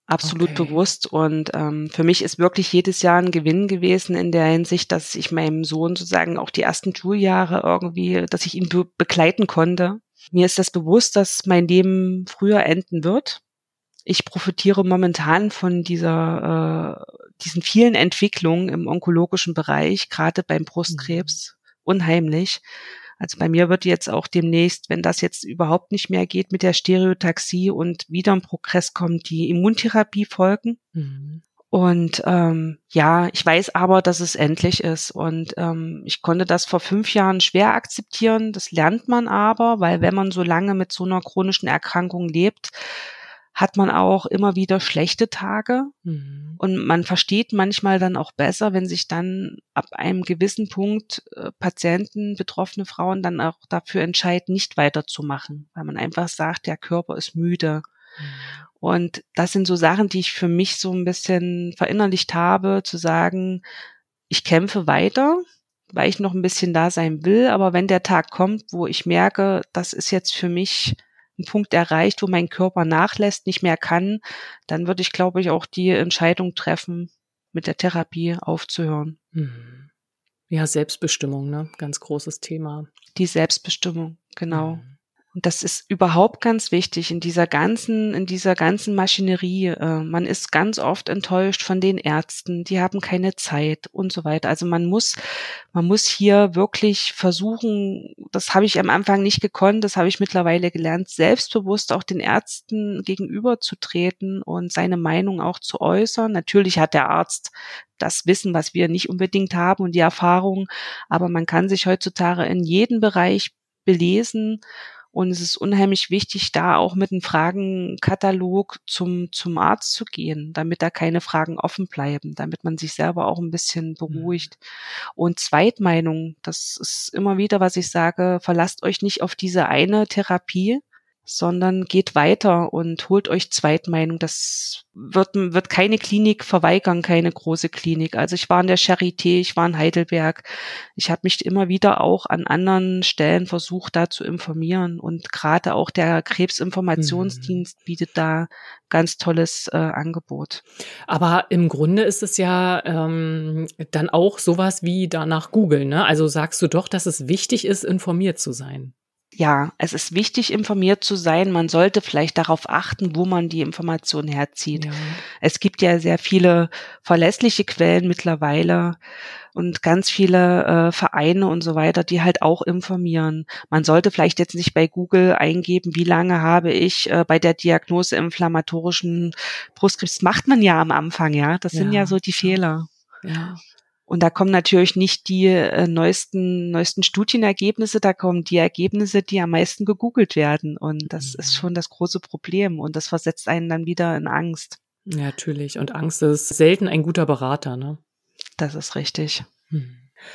absolut Okay. bewusst. Und ähm, für mich ist wirklich jedes Jahr ein Gewinn gewesen in der Hinsicht, dass ich meinem Sohn sozusagen auch die ersten Schuljahre irgendwie, dass ich ihn be- begleiten konnte. Mir ist das bewusst, dass mein Leben früher enden wird. Ich profitiere momentan von dieser, äh, diesen vielen Entwicklungen im onkologischen Bereich, gerade beim Brustkrebs, unheimlich. Also bei mir wird jetzt auch demnächst, wenn das jetzt überhaupt nicht mehr geht mit der Stereotaxie und wieder ein Progress kommt, die Immuntherapie folgen. Mhm. Und ähm, ja, ich weiß aber, dass es endlich ist. Und ähm, ich konnte das vor fünf Jahren schwer akzeptieren. Das lernt man aber, weil wenn man so lange mit so einer chronischen Erkrankung lebt, hat man auch immer wieder schlechte Tage. Mhm. Und man versteht manchmal dann auch besser, wenn sich dann ab einem gewissen Punkt äh, Patienten, betroffene Frauen dann auch dafür entscheiden, nicht weiterzumachen, weil man einfach sagt, der Körper ist müde. Mhm. Und das sind so Sachen, die ich für mich so ein bisschen verinnerlicht habe, zu sagen, ich kämpfe weiter, weil ich noch ein bisschen da sein will. Aber wenn der Tag kommt, wo ich merke, das ist jetzt für mich ein Punkt erreicht, wo mein Körper nachlässt, nicht mehr kann, dann würde ich, glaube ich, auch die Entscheidung treffen, mit der Therapie aufzuhören. Mhm. Ja, Selbstbestimmung, ne? Ganz großes Thema. Die Selbstbestimmung, genau. Mhm. Und das ist überhaupt ganz wichtig in dieser ganzen, in dieser ganzen Maschinerie. Äh, man ist ganz oft enttäuscht von den Ärzten, die haben keine Zeit und so weiter. Also man muss, man muss hier wirklich versuchen, das habe ich am Anfang nicht gekonnt, das habe ich mittlerweile gelernt, selbstbewusst auch den Ärzten gegenüberzutreten und seine Meinung auch zu äußern. Natürlich hat der Arzt das Wissen, was wir nicht unbedingt haben und die Erfahrung, aber man kann sich heutzutage in jedem Bereich belesen. Und es ist unheimlich wichtig, da auch mit einem Fragenkatalog zum, zum Arzt zu gehen, damit da keine Fragen offen bleiben, damit man sich selber auch ein bisschen beruhigt. Und Zweitmeinung, das ist immer wieder, was ich sage, verlasst euch nicht auf diese eine Therapie, sondern geht weiter und holt euch Zweitmeinung. Das wird, wird keine Klinik verweigern, keine große Klinik. Also ich war in der Charité, ich war in Heidelberg. Ich habe mich immer wieder auch an anderen Stellen versucht, da zu informieren. Und gerade auch der Krebsinformationsdienst bietet da ganz tolles äh, Angebot. Aber im Grunde ist es ja ähm, dann auch sowas wie danach googeln, ne? Also sagst du doch, dass es wichtig ist, informiert zu sein. Ja, es ist wichtig, informiert zu sein. Man sollte vielleicht darauf achten, wo man die Informationen herzieht. Ja. Es gibt ja sehr viele verlässliche Quellen mittlerweile und ganz viele äh, Vereine und so weiter, die halt auch informieren. Man sollte vielleicht jetzt nicht bei Google eingeben, wie lange habe ich äh, bei der Diagnose inflammatorischen Brustkrebs. Das macht man ja am Anfang, ja. Das Ja, sind ja so die ja. Fehler. Ja. Und da kommen natürlich nicht die äh, neuesten, neuesten Studienergebnisse, da kommen die Ergebnisse, die am meisten gegoogelt werden. Und das Mhm. ist schon das große Problem. Und das versetzt einen dann wieder in Angst. Ja, natürlich. Und Angst ist selten ein guter Berater, ne? Das ist richtig. Hm.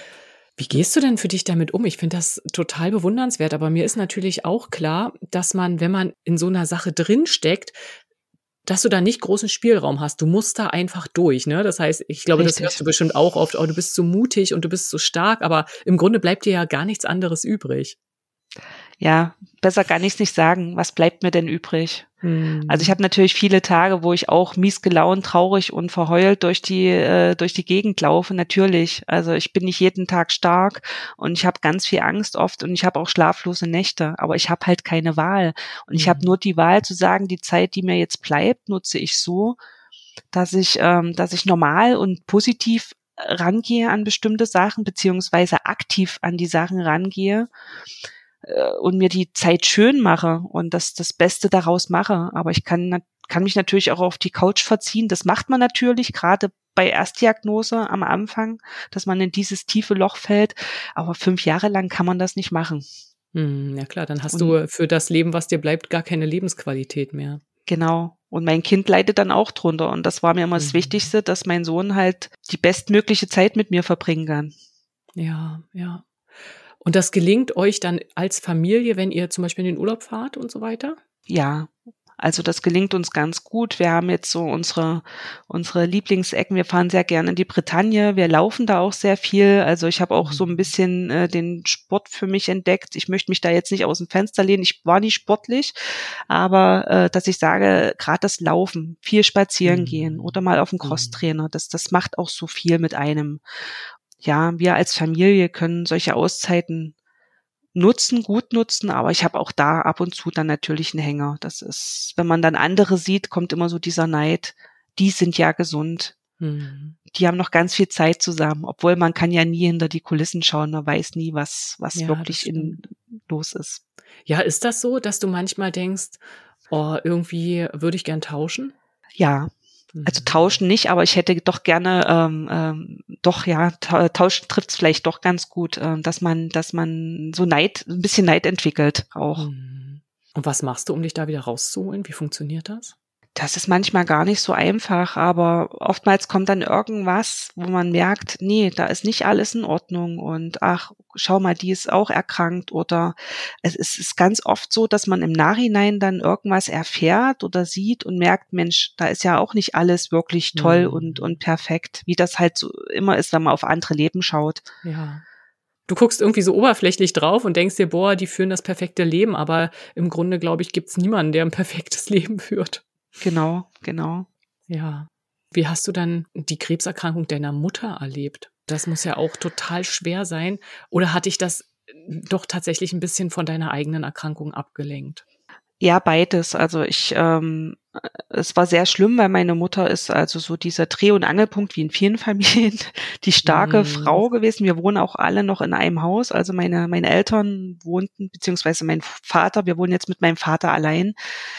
Wie gehst du denn für dich damit um? Ich finde das total bewundernswert, aber mir ist natürlich auch klar, dass man, wenn man in so einer Sache drinsteckt, dass du da nicht großen Spielraum hast. Du musst da einfach durch, ne? Das heißt, ich glaube, Richtig. das hörst du bestimmt auch oft, oh, du bist so mutig und du bist so stark, aber im Grunde bleibt dir ja gar nichts anderes übrig. Ja, besser kann ich es nicht sagen. Was bleibt mir denn übrig? Hm. Also ich habe natürlich viele Tage, wo ich auch mies gelaunt, traurig und verheult durch die äh, durch die Gegend laufe, natürlich. Also ich bin nicht jeden Tag stark und ich habe ganz viel Angst oft und ich habe auch schlaflose Nächte, aber ich habe halt keine Wahl. Und ich Mhm. habe nur die Wahl zu sagen, die Zeit, die mir jetzt bleibt, nutze ich so, dass ich ähm, dass ich normal und positiv rangehe an bestimmte Sachen, beziehungsweise aktiv an die Sachen rangehe und mir die Zeit schön mache und das das Beste daraus mache. Aber ich kann kann mich natürlich auch auf die Couch verziehen. Das macht man natürlich, gerade bei Erstdiagnose am Anfang, dass man in dieses tiefe Loch fällt. Aber fünf Jahre lang kann man das nicht machen. Hm, ja klar, dann hast Und du für das Leben, was dir bleibt, gar keine Lebensqualität mehr. genau. Und mein Kind leidet dann auch drunter. Und das war mir immer das Mhm. Wichtigste, dass mein Sohn halt die bestmögliche Zeit mit mir verbringen kann. Ja, ja. Und das gelingt euch dann als Familie, wenn ihr zum Beispiel in den Urlaub fahrt und so weiter? Ja, Also das gelingt uns ganz gut. Wir haben jetzt so unsere, unsere Lieblingsecken. Wir fahren sehr gerne in die Bretagne. Wir laufen da auch sehr viel. Also ich habe auch so ein bisschen äh, den Sport für mich entdeckt. Ich möchte mich da jetzt nicht aus dem Fenster lehnen. Ich war nie sportlich, aber äh, dass ich sage, gerade das Laufen, viel spazieren Mhm. gehen oder mal auf den Crosstrainer, das, das macht auch so viel mit einem. Ja, wir als Familie können solche Auszeiten nutzen, gut nutzen, aber ich habe auch da ab und zu dann natürlich einen Hänger. Das ist, wenn man dann andere sieht, kommt immer so dieser Neid, die sind ja gesund. Mhm. Die haben noch ganz viel Zeit zusammen, obwohl man kann ja nie hinter die Kulissen schauen, man weiß nie, was, was Ja, das wirklich in, stimmt. los ist. Ja, ist das so, dass du manchmal denkst, oh, irgendwie würde ich gern tauschen? Ja, also Mhm. tauschen nicht, aber ich hätte doch gerne, ähm, ähm, doch ja, ta- tauschen trifft es vielleicht doch ganz gut, ähm, dass man, dass man so Neid, ein bisschen Neid entwickelt auch. Mhm. Und was machst du, um dich da wieder rauszuholen? Wie funktioniert das? Das ist manchmal gar nicht so einfach, aber oftmals kommt dann irgendwas, wo man merkt, nee, da ist nicht alles in Ordnung und ach, schau mal, die ist auch erkrankt oder es ist, ist ganz oft so, dass man im Nachhinein dann irgendwas erfährt oder sieht und merkt, Mensch, da ist ja auch nicht alles wirklich toll und, Mhm. und perfekt, wie das halt so immer ist, wenn man auf andere Leben schaut. Ja. Du guckst irgendwie so oberflächlich drauf und denkst dir, boah, die führen das perfekte Leben, aber im Grunde, glaube ich, gibt's niemanden, der ein perfektes Leben führt. Genau, genau. Ja. Wie hast du dann die Krebserkrankung deiner Mutter erlebt? Das muss ja auch total schwer sein. Oder hat dich das doch tatsächlich ein bisschen von deiner eigenen Erkrankung abgelenkt? Ja, beides. Also ich, ähm, es war sehr schlimm, weil meine Mutter ist also so dieser Dreh- und Angelpunkt wie in vielen Familien, die starke Mhm. Frau gewesen. Wir wohnen auch alle noch in einem Haus. Also meine, meine Eltern wohnten, beziehungsweise mein Vater, wir wohnen jetzt mit meinem Vater allein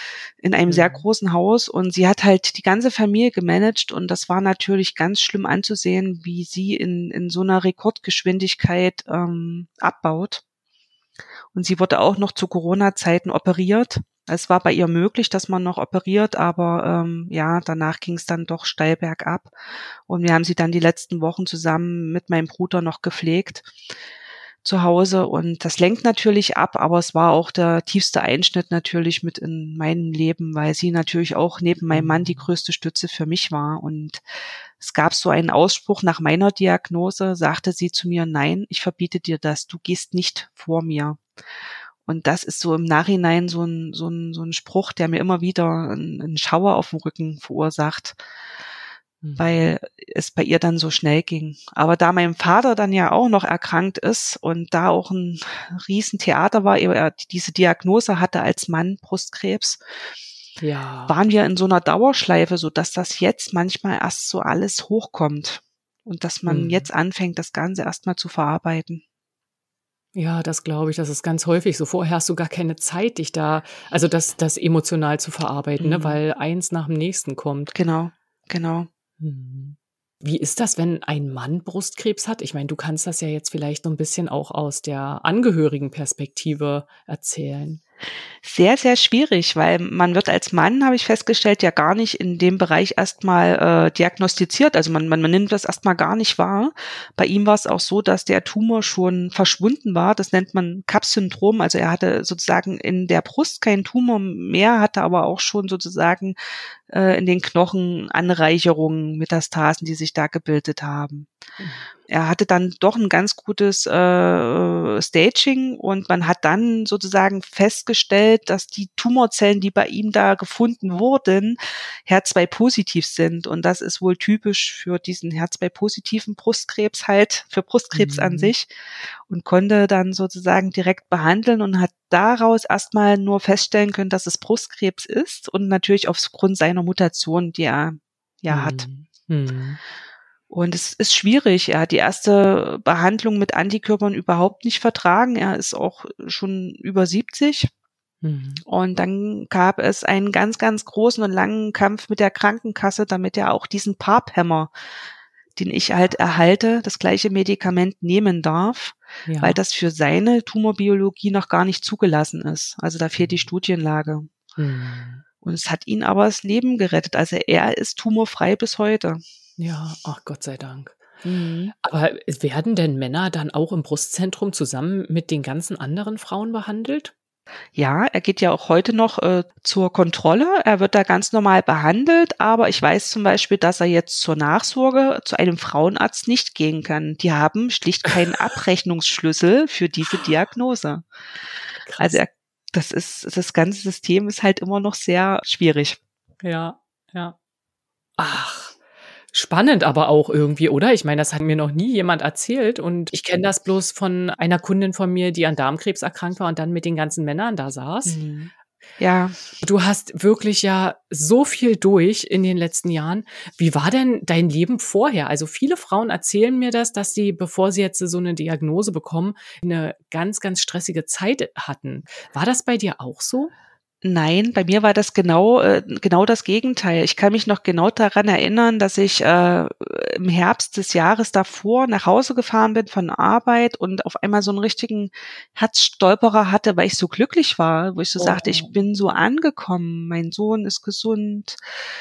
in einem sehr Mhm. großen Haus und sie hat halt die ganze Familie gemanagt und das war natürlich ganz schlimm anzusehen, wie sie in, in so einer Rekordgeschwindigkeit ähm, abbaut. Und sie wurde auch noch zu Corona-Zeiten operiert. Es war bei ihr möglich, dass man noch operiert, aber ähm, ja, danach ging es dann doch steil bergab. Und wir haben sie dann die letzten Wochen zusammen mit meinem Bruder noch gepflegt zu Hause. Und das lenkt natürlich ab, aber es war auch der tiefste Einschnitt natürlich mit in meinem Leben, weil sie natürlich auch neben meinem Mann die größte Stütze für mich war. Und es gab so einen Ausspruch nach meiner Diagnose, sagte sie zu mir, nein, ich verbiete dir das, du gehst nicht vor mir. Und das ist so im Nachhinein so ein, so ein, so ein Spruch, der mir immer wieder einen, einen Schauer auf dem Rücken verursacht, Mhm. weil es bei ihr dann so schnell ging. Aber da mein Vater dann ja auch noch erkrankt ist und da auch ein Riesentheater war, er diese Diagnose hatte als Mann Brustkrebs, Ja. waren wir in so einer Dauerschleife, so dass das jetzt manchmal erst so alles hochkommt und dass man Mhm. jetzt anfängt, das Ganze erstmal zu verarbeiten. Ja, das glaube ich, das ist ganz häufig so. Vorher hast du gar keine Zeit, dich da also das das emotional zu verarbeiten, ne, Mhm. weil eins nach dem nächsten kommt. Genau, genau. Mhm. Wie ist das, wenn ein Mann Brustkrebs hat? Ich meine, du kannst das ja jetzt vielleicht so ein bisschen auch aus der Angehörigenperspektive erzählen. Sehr, sehr schwierig, weil man wird als Mann, habe ich festgestellt, ja gar nicht in dem Bereich erstmal äh, diagnostiziert. Also man, man, man nimmt das erstmal gar nicht wahr. Bei ihm war es auch so, dass der Tumor schon verschwunden war. Das nennt man Kapp-Syndrom. Also er hatte sozusagen in der Brust keinen Tumor mehr, hatte aber auch schon sozusagen äh, in den Knochen Anreicherungen, Metastasen, die sich da gebildet haben. Mhm. Er hatte dann doch ein ganz gutes äh, Staging und man hat dann sozusagen festgestellt, dass die Tumorzellen, die bei ihm da gefunden wurden, H E R zwei positiv sind. Und das ist wohl typisch für diesen H E R zwei positiven Brustkrebs halt, für Brustkrebs an Mhm. sich und konnte dann sozusagen direkt behandeln und hat daraus erstmal nur feststellen können, dass es Brustkrebs ist und natürlich aufgrund seiner Mutation, die er ja hat. Mhm. Mhm. Und es ist schwierig. Er hat die erste Behandlung mit Antikörpern überhaupt nicht vertragen. Er ist auch schon über siebzig. Mhm. Und dann gab es einen ganz, ganz großen und langen Kampf mit der Krankenkasse, damit er auch diesen P A P-Hämmer, den ich halt erhalte, das gleiche Medikament nehmen darf, Ja. weil das für seine Tumorbiologie noch gar nicht zugelassen ist. Also da fehlt die Studienlage. Mhm. Und es hat ihn aber das Leben gerettet. Also er ist tumorfrei bis heute. Ja, ach Gott sei Dank. Mhm. Aber werden denn Männer dann auch im Brustzentrum zusammen mit den ganzen anderen Frauen behandelt? Ja, er geht ja auch heute noch äh, zur Kontrolle. Er wird da ganz normal behandelt, aber ich weiß zum Beispiel, dass er jetzt zur Nachsorge zu einem Frauenarzt nicht gehen kann. Die haben schlicht keinen Abrechnungsschlüssel für diese Diagnose. Krass. Also er, das ist, das ganze System ist halt immer noch sehr schwierig. Ja, ja. Ach. Spannend aber auch irgendwie, oder? Ich meine, das hat mir noch nie jemand erzählt und ich kenne das bloß von einer Kundin von mir, die an Darmkrebs erkrankt war und dann mit den ganzen Männern da saß. Mhm. Ja. Du hast wirklich ja so viel durch in den letzten Jahren. Wie war denn dein Leben vorher? Also viele Frauen erzählen mir das, dass sie, bevor sie jetzt so eine Diagnose bekommen, eine ganz, ganz stressige Zeit hatten. War das bei dir auch so? Nein, bei mir war das genau äh, genau das Gegenteil. Ich kann mich noch genau daran erinnern, dass ich äh, im Herbst des Jahres davor nach Hause gefahren bin von Arbeit und auf einmal so einen richtigen Herzstolperer hatte, weil ich so glücklich war, wo ich so Oh. sagte, ich bin so angekommen, mein Sohn ist gesund,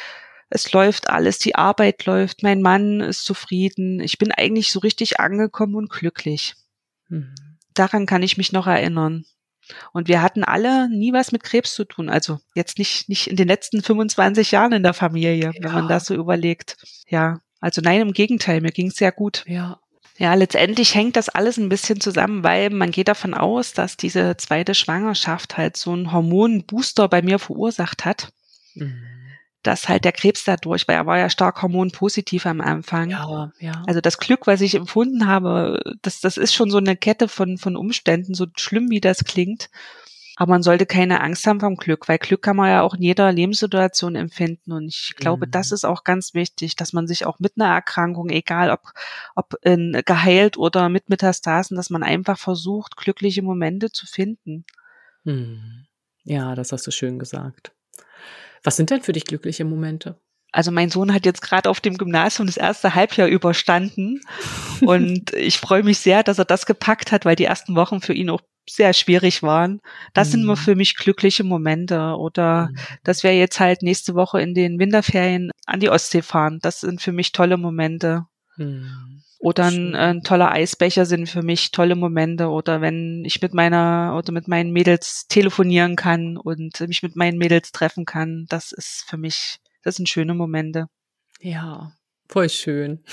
es läuft alles, die Arbeit läuft, mein Mann ist zufrieden, ich bin eigentlich so richtig angekommen und glücklich. Hm. Daran kann ich mich noch erinnern. Und wir hatten alle nie was mit Krebs zu tun. Also jetzt nicht, nicht in den letzten fünfundzwanzig Jahren in der Familie, ja. Wenn man das so überlegt. Ja, also nein, im Gegenteil, mir ging es sehr gut. Ja. Ja, letztendlich hängt das alles ein bisschen zusammen, weil man geht davon aus, dass diese zweite Schwangerschaft halt so einen Hormonbooster bei mir verursacht hat. Mhm. Dass halt der Krebs dadurch, weil er war ja stark hormonpositiv am Anfang. Ja, ja. Also das Glück, was ich empfunden habe, das, das ist schon so eine Kette von, von Umständen, so schlimm wie das klingt. Aber man sollte keine Angst haben vom Glück, weil Glück kann man ja auch in jeder Lebenssituation empfinden. Und ich glaube, mhm. das ist auch ganz wichtig, dass man sich auch mit einer Erkrankung, egal ob, ob in, geheilt oder mit Metastasen, dass man einfach versucht, glückliche Momente zu finden. Mhm. Ja, das hast du schön gesagt. Was sind denn für dich glückliche Momente? Also mein Sohn hat jetzt gerade auf dem Gymnasium das erste Halbjahr überstanden und ich freue mich sehr, dass er das gepackt hat, weil die ersten Wochen für ihn auch sehr schwierig waren. Das mhm. sind immer für mich glückliche Momente. Oder mhm. dass wir jetzt halt nächste Woche in den Winterferien an die Ostsee fahren. Das sind für mich tolle Momente. Mhm. Oder ein, ein toller Eisbecher sind für mich tolle Momente. Oder wenn ich mit meiner oder mit meinen Mädels telefonieren kann und mich mit meinen Mädels treffen kann. Das ist für mich, das sind schöne Momente. Ja, voll schön.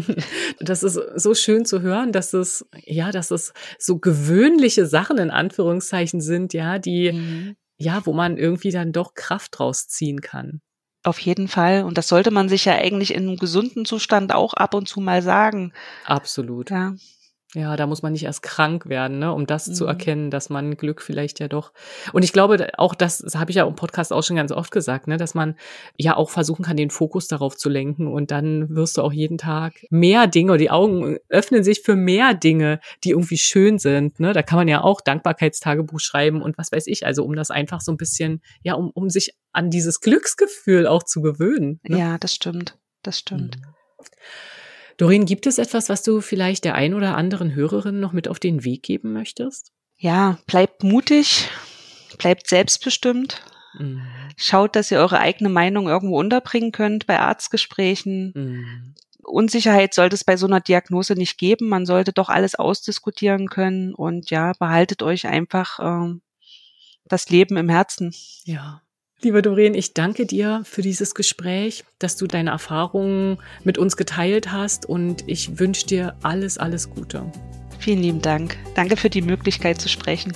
Das ist so schön zu hören, dass es, ja, dass es so gewöhnliche Sachen in Anführungszeichen sind, ja, die, mhm. ja, wo man irgendwie dann doch Kraft draus ziehen kann. Auf jeden Fall. Und das sollte man sich ja eigentlich in einem gesunden Zustand auch ab und zu mal sagen. Absolut. Ja. Ja, da muss man nicht erst krank werden, ne, um das mhm. zu erkennen, dass man Glück vielleicht ja doch. Und ich glaube, auch das, das habe ich ja im Podcast auch schon ganz oft gesagt, ne, dass man ja auch versuchen kann, den Fokus darauf zu lenken und dann wirst du auch jeden Tag mehr Dinge, die Augen öffnen sich für mehr Dinge, die irgendwie schön sind, ne. Da kann man ja auch Dankbarkeitstagebuch schreiben und was weiß ich, also um das einfach so ein bisschen, ja, um um sich an dieses Glücksgefühl auch zu gewöhnen. Ne? Ja, das stimmt, das stimmt. Mhm. Doreen, gibt es etwas, was du vielleicht der ein oder anderen Hörerin noch mit auf den Weg geben möchtest? Ja, bleibt mutig, bleibt selbstbestimmt. Mhm. Schaut, dass ihr eure eigene Meinung irgendwo unterbringen könnt bei Arztgesprächen. Mhm. Unsicherheit sollte es bei so einer Diagnose nicht geben. Man sollte doch alles ausdiskutieren können und ja, behaltet euch einfach äh, das Leben im Herzen. Ja. Liebe Doreen, ich danke dir für dieses Gespräch, dass du deine Erfahrungen mit uns geteilt hast und ich wünsche dir alles, alles Gute. Vielen lieben Dank. Danke für die Möglichkeit zu sprechen.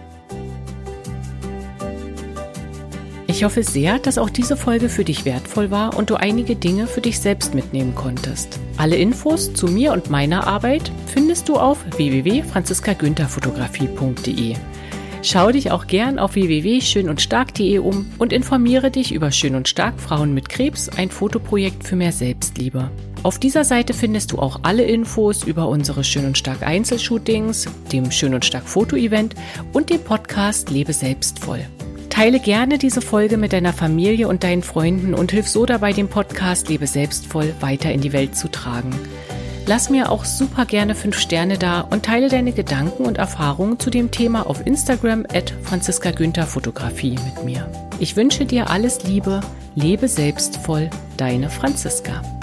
Ich hoffe sehr, dass auch diese Folge für dich wertvoll war und du einige Dinge für dich selbst mitnehmen konntest. Alle Infos zu mir und meiner Arbeit findest du auf w w w punkt franziska günther fotografie punkt d e. Schau dich auch gern auf w w w punkt schön und stark punkt d e um und informiere dich über Schön und Stark Frauen mit Krebs, ein Fotoprojekt für mehr Selbstliebe. Auf dieser Seite findest du auch alle Infos über unsere Schön und Stark Einzelshootings, dem Schön und Stark Foto-Event und dem Podcast Lebe selbstvoll. Teile gerne diese Folge mit deiner Familie und deinen Freunden und hilf so dabei, den Podcast Lebe selbstvoll weiter in die Welt zu tragen. Lass mir auch super gerne fünf Sterne da und teile deine Gedanken und Erfahrungen zu dem Thema auf Instagram at franziska günther fotografie mit mir. Ich wünsche dir alles Liebe, lebe selbstvoll, deine Franziska.